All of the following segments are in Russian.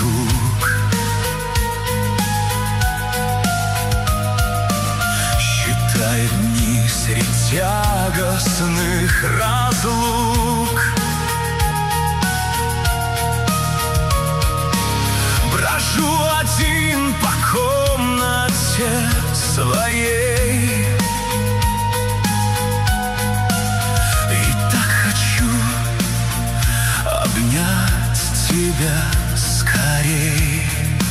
стук. Считай дни средь тягостных разлук. Брожу один по комнате своей, и так хочу обнять тебя скорей.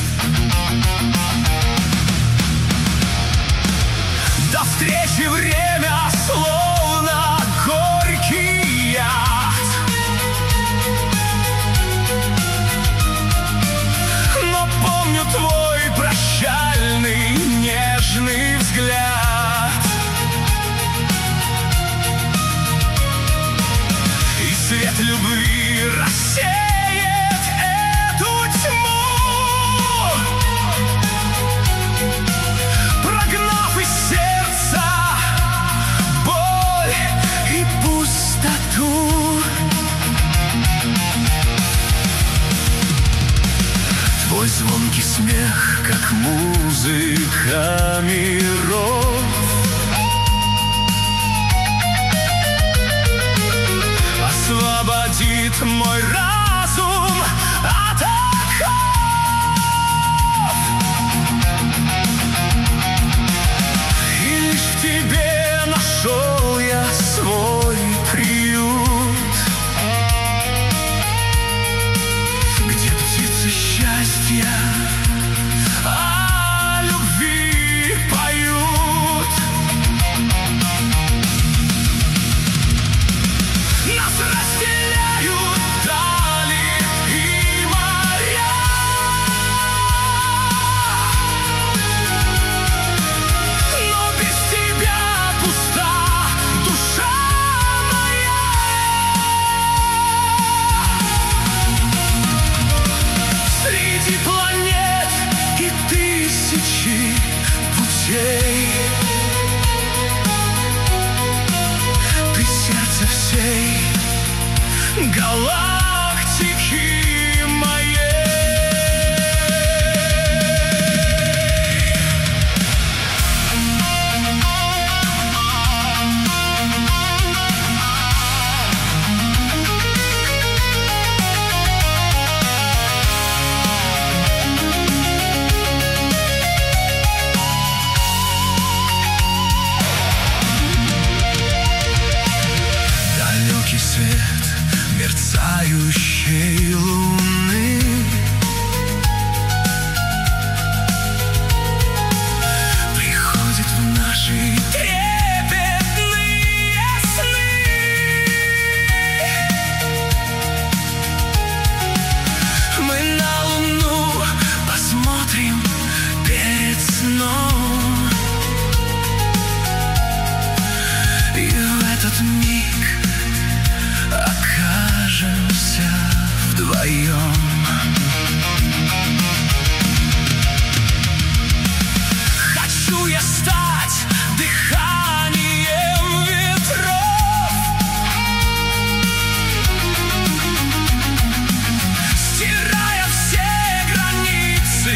До встречи время словно горький яд, но помню твой прощальный нежный взгляд. И свет любви рассеет эту тьму, прогнав из сердца боль и пустоту. Твой звонкий смех, как музыка миров, освободит мой разум от оков. И лишь в тебе нашел я свой приют, где птицы счастья о любви поют. Нас разделяют дали и моря, но без тебя пуста душа моя. Среди планет и тысячи путей ты сердце всей галактики моей. Далекий свет мерцающей луны приходит в наши трепетные сны. Мы на луну посмотрим перед сном, и в этот миг окажемся вдвоем. Хочу я стать дыханием ветров, стирая все границы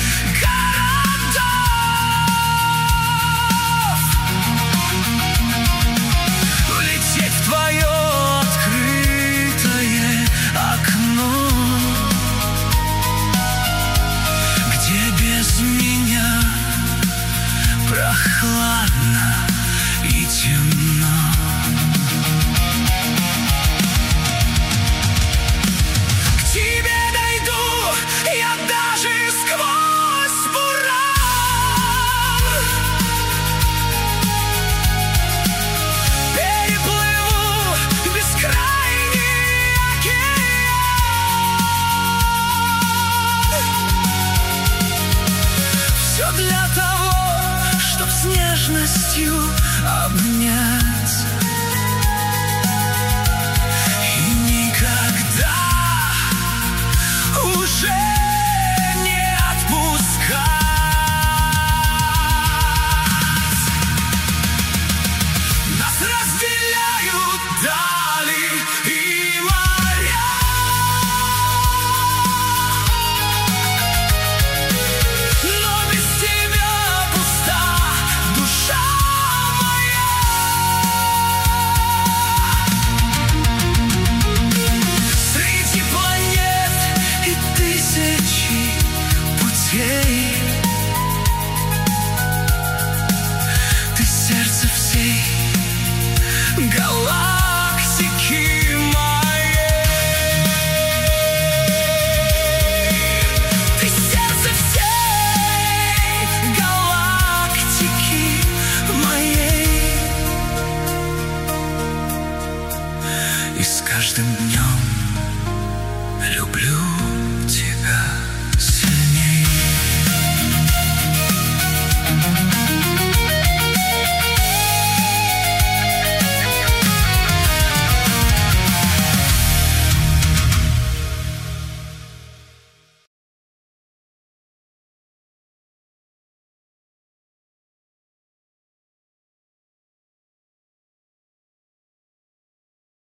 городов, влететь в твое открытое окно, где без меня прохладно и темно. К тебе дойду я даже сквозь буран, переплыву бескрайний океан. Все для того, чтоб с нежностью обнять и никогда уже не отпускать. Нас разделяют дали и моря, каждым днем люблю.